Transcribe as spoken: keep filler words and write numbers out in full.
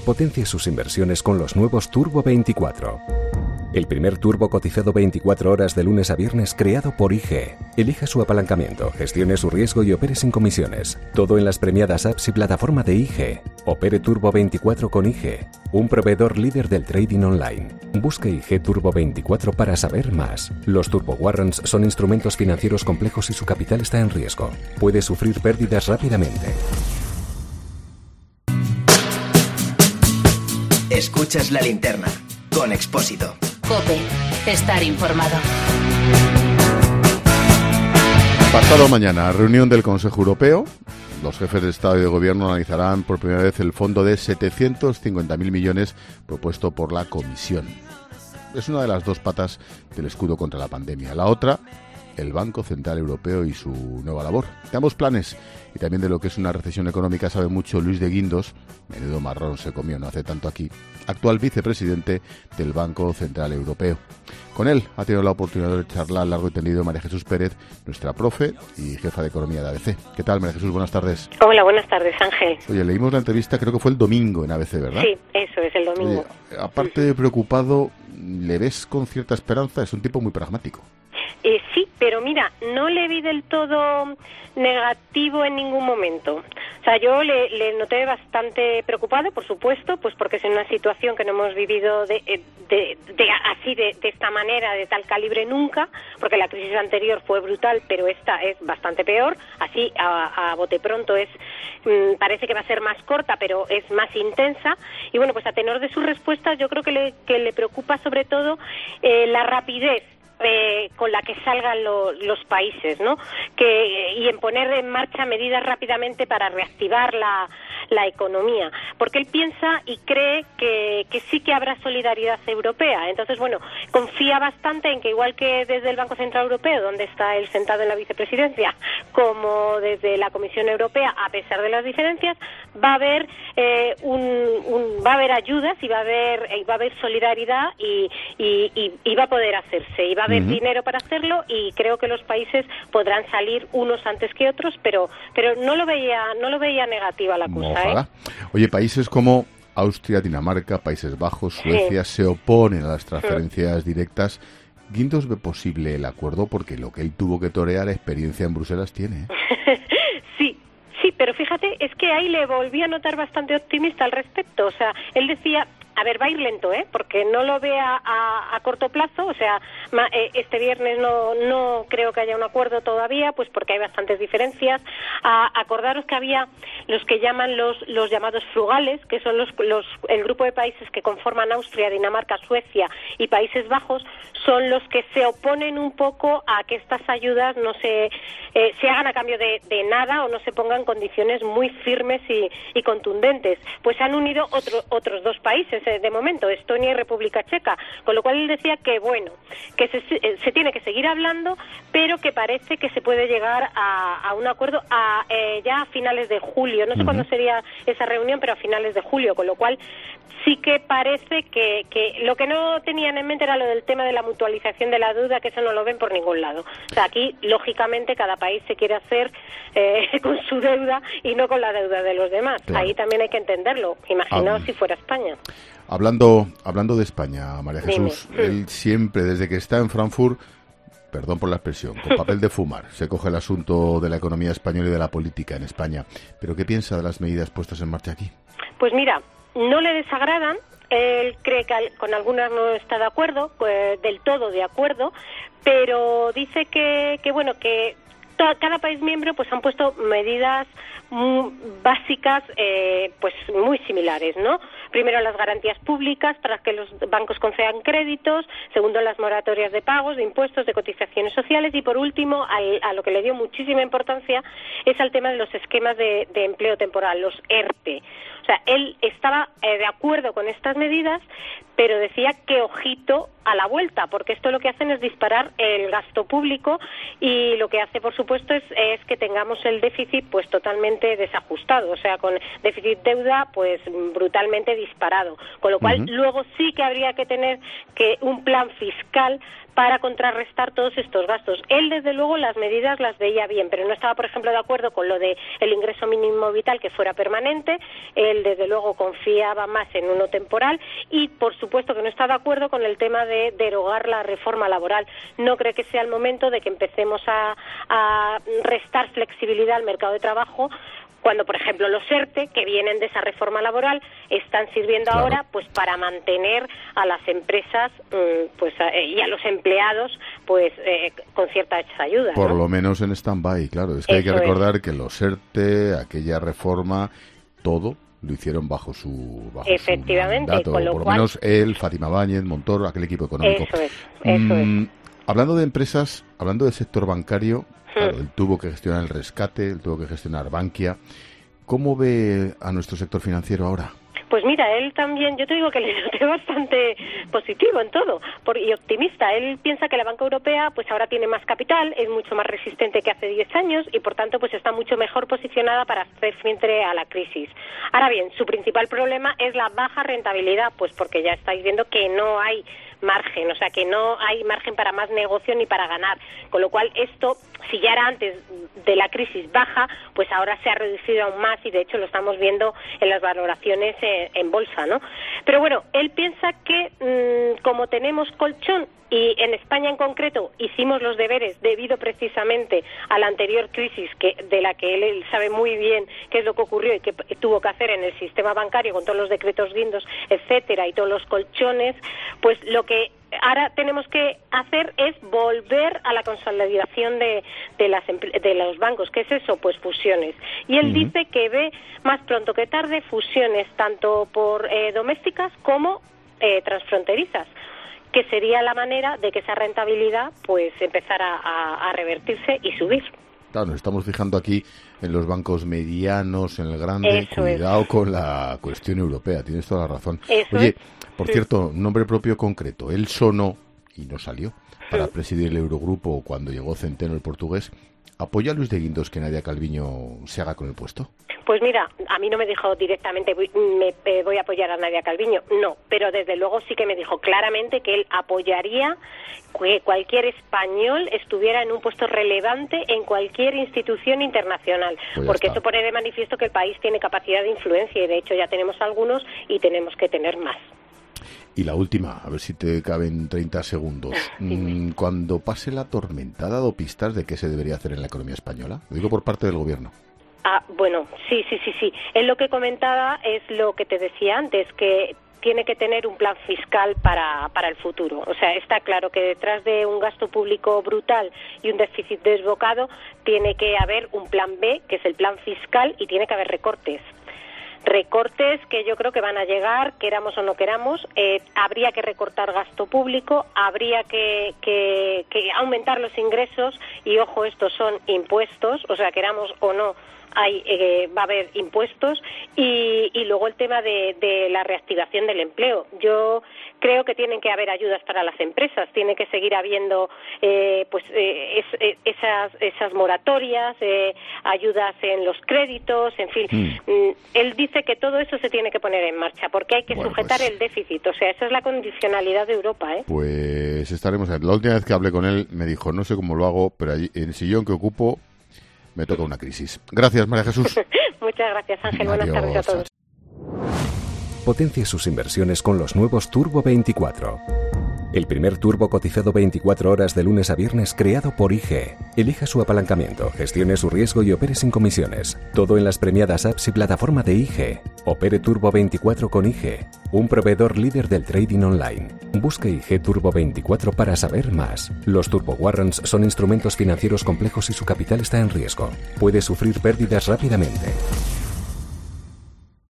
potencie sus inversiones con los nuevos Turbo veinticuatro. El primer turbo cotizado veinticuatro horas de lunes a viernes creado por I G. Elija su apalancamiento, gestione su riesgo y opere sin comisiones. Todo en las premiadas apps y plataforma de I G. Opere Turbo veinticuatro con I G, un proveedor líder del trading online. Busque I G Turbo veinticuatro para saber más. Los Turbo Warrants son instrumentos financieros complejos y su capital está en riesgo. Puede sufrir pérdidas rápidamente. Escuchas La Linterna con Expósito. COPE. Estar informado. Pasado mañana, reunión del Consejo Europeo. Los jefes de Estado y de Gobierno analizarán por primera vez el fondo de setecientos cincuenta mil millones propuesto por la Comisión. Es una de las dos patas del escudo contra la pandemia. La otra, el Banco Central Europeo y su nueva labor. De ambos planes y también de lo que es una recesión económica sabe mucho Luis de Guindos, menudo marrón se comió no hace tanto aquí, actual vicepresidente del Banco Central Europeo. Con él ha tenido la oportunidad de charlar largo y tendido María Jesús Pérez, nuestra profe y jefa de economía de A B C. ¿Qué tal, María Jesús? Buenas tardes. Hola, buenas tardes, Ángel. Oye, leímos la entrevista, creo que fue el domingo en A B C, ¿verdad? Sí, eso es, el domingo. Oye, aparte de preocupado, ¿le ves con cierta esperanza? Es un tipo muy pragmático. Eh, sí, pero mira, no le vi del todo negativo en ningún momento. O sea, yo le, le noté bastante preocupado, por supuesto, pues porque es una situación que no hemos vivido de, de, de así, de, de esta manera, de tal calibre nunca, porque la crisis anterior fue brutal, pero esta es bastante peor. Así, a, a bote pronto, es mmm, parece que va a ser más corta, pero es más intensa. Y bueno, pues a tenor de sus respuestas, yo creo que le, que le preocupa sobre todo eh, la rapidez Eh, con la que salgan lo, los países, ¿no? Que, y en poner en marcha medidas rápidamente para reactivar la, la economía, porque él piensa y cree que, que sí que habrá solidaridad europea. Entonces, bueno, confía bastante en que igual que desde el Banco Central Europeo, donde está él sentado en la vicepresidencia, como desde la Comisión Europea, a pesar de las diferencias, va a haber eh, un, un va a haber ayudas y va a haber y va a haber solidaridad y, y, y, y va a poder hacerse y va a haber uh-huh. dinero para hacerlo, y creo que los países podrán salir unos antes que otros, pero pero no lo veía no lo veía negativa la cosa. Ojalá. ¿eh? Oye, países como Austria, Dinamarca, Países Bajos, Suecia sí. se oponen a las transferencias sí. directas. ¿Guindos ve posible el acuerdo? Porque lo que él tuvo que torear, experiencia en Bruselas tiene. sí. Sí, pero fíjate, es que ahí le volví a notar bastante optimista al respecto. O sea, él decía, a ver, va a ir lento, ¿eh? Porque no lo ve a, a, a corto plazo. O sea, ma, eh, este viernes no no creo que haya un acuerdo todavía, pues porque hay bastantes diferencias. A, acordaros que había los que llaman los los llamados frugales, que son los los el grupo de países que conforman Austria, Dinamarca, Suecia y Países Bajos, son los que se oponen un poco a que estas ayudas no se eh, se hagan a cambio de, de nada o no se pongan condiciones muy firmes y, y contundentes. Pues se han unido otro, otros dos países eh, de momento, Estonia y República Checa, con lo cual él decía que bueno, que se, se tiene que seguir hablando, pero que parece que se puede llegar a, a un acuerdo a, eh, ya a finales de julio. No sé uh-huh. cuándo sería esa reunión, pero a finales de julio, con lo cual sí que parece que, que lo que no tenían en mente era lo del tema de la mutualización de la deuda, que eso no lo ven por ningún lado. O sea, aquí, lógicamente, cada país se quiere hacer eh, con su deuda y no con la deuda de los demás. Claro. Ahí también hay que entenderlo. Imaginaos um, si fuera España. Hablando hablando de España, María Jesús, Dime. él siempre, desde que está en Frankfurt, perdón por la expresión, con papel de fumar, se coge el asunto de la economía española y de la política en España. ¿Pero qué piensa de las medidas puestas en marcha aquí? Pues mira, no le desagradan. Él cree que con algunas no está de acuerdo, pues, del todo de acuerdo, pero dice que, que bueno, que to- cada país miembro pues han puesto medidas muy básicas, eh, pues muy similares, ¿no? Primero, las garantías públicas para que los bancos concedan créditos. Segundo, las moratorias de pagos, de impuestos, de cotizaciones sociales. Y por último, al, a lo que le dio muchísima importancia es al tema de los esquemas de, de empleo temporal, los E R T E. O sea, él estaba eh, de acuerdo con estas medidas, pero decía que ojito a la vuelta, porque esto lo que hacen es disparar el gasto público y lo que hace, por supuesto, es, es que tengamos el déficit pues totalmente desajustado, o sea, con déficit deuda pues brutalmente disparado, con lo cual uh-huh. luego sí que habría que tener que un plan fiscal para contrarrestar todos estos gastos. Él, desde luego, las medidas las veía bien, pero no estaba, por ejemplo, de acuerdo con lo de el ingreso mínimo vital que fuera permanente. Él, desde luego, confiaba más en uno temporal y, por supuesto, que no está de acuerdo con el tema de derogar la reforma laboral. No cree que sea el momento de que empecemos a, a restar flexibilidad al mercado de trabajo, cuando, por ejemplo, los ERTE, que vienen de esa reforma laboral, están sirviendo claro. ahora pues para mantener a las empresas pues y a los empleados pues eh, con ciertas ayudas. Por ¿no? lo menos en stand-by, claro. Es que Eso hay que recordar es. que los ERTE, aquella reforma, todo lo hicieron bajo su bajo Efectivamente, su mandato. con lo Por lo cual... menos él, Fátima Báñez, Montoro, aquel equipo económico. Eso es, eso mm, es. Hablando de empresas, hablando del sector bancario, claro, él tuvo que gestionar el rescate, él tuvo que gestionar Bankia. ¿Cómo ve a nuestro sector financiero ahora? Pues mira, él también, yo te digo que le noté bastante positivo en todo por, y optimista. Él piensa que la banca europea pues ahora tiene más capital, es mucho más resistente que hace diez años y por tanto pues está mucho mejor posicionada para hacer frente a la crisis. Ahora bien, su principal problema es la baja rentabilidad, pues porque ya estáis viendo que no hay margen, o sea que no hay margen para más negocio ni para ganar, con lo cual esto, si ya era antes de la crisis baja, pues ahora se ha reducido aún más y de hecho lo estamos viendo en las valoraciones en, en bolsa, ¿no? Pero bueno, él piensa que mmm, como tenemos colchón y en España en concreto hicimos los deberes debido precisamente a la anterior crisis que de la que él, él sabe muy bien qué es lo que ocurrió y qué tuvo que hacer en el sistema bancario con todos los decretos guindos, etcétera, y todos los colchones, pues lo que ahora tenemos que hacer es volver a la consolidación de, de, las, de los bancos. ¿Qué es eso? Pues fusiones. Y él uh-huh. dice que ve más pronto que tarde fusiones tanto por eh, domésticas como eh, transfronterizas, que sería la manera de que esa rentabilidad pues empezara a, a revertirse y subir. Claro, nos estamos fijando aquí en los bancos medianos, en el grande. Eso Cuidado es. con la cuestión europea, tienes toda la razón. Eso Oye, es. por sí. cierto, nombre propio concreto, él sonó, y no salió, para sí. presidir el Eurogrupo cuando llegó Centeno, el portugués. ¿Apoya a Luis de Guindos que Nadia Calviño se haga con el puesto? Pues mira, a mí no me dijo directamente voy, me eh, voy a apoyar a Nadia Calviño, no, pero desde luego sí que me dijo claramente que él apoyaría que cualquier español estuviera en un puesto relevante en cualquier institución internacional, pues porque está. Eso pone de manifiesto que el país tiene capacidad de influencia y de hecho ya tenemos algunos y tenemos que tener más. Y la última, a ver si te caben treinta segundos. Sí. Cuando pase la tormenta, ¿ha dado pistas de qué se debería hacer en la economía española? Lo digo por parte del gobierno. Ah, bueno, sí, sí, sí, sí. Él lo que comentaba es lo que te decía antes, que tiene que tener un plan fiscal para, para el futuro. O sea, está claro que detrás de un gasto público brutal y un déficit desbocado tiene que haber un plan B, que es el plan fiscal, y tiene que haber recortes. Recortes que yo creo que van a llegar, queramos o no queramos. Eh, habría que recortar gasto público, habría que, que, que aumentar los ingresos y, ojo, estos son impuestos, o sea, queramos o no, hay eh, va a haber impuestos y, y luego el tema de, de la reactivación del empleo. Yo creo que tienen que haber ayudas para las empresas, tiene que seguir habiendo eh, pues eh, es, eh, esas esas moratorias, eh, ayudas en los créditos, en fin. Mm. Él dice que todo eso se tiene que poner en marcha porque hay que bueno, sujetar pues, el déficit, o sea, esa es la condicionalidad de Europa, ¿eh? Pues estaremos. La última vez que hablé con él me dijo, no sé cómo lo hago, pero allí, en el sillón que ocupo me toca una crisis. Gracias, María Jesús. Muchas gracias, Ángel. Buenas Adiós. tardes a todos. Potencia sus inversiones con los nuevos Turbo veinticuatro. El primer turbo cotizado veinticuatro horas de lunes a viernes creado por I G E. Elija su apalancamiento, gestione su riesgo y opere sin comisiones. Todo en las premiadas apps y plataforma de I G E. Opere Turbo veinticuatro con I G E, un proveedor líder del trading online. Busque I G E Turbo veinticuatro para saber más. Los Turbo Warrants son instrumentos financieros complejos y su capital está en riesgo. Puede sufrir pérdidas rápidamente.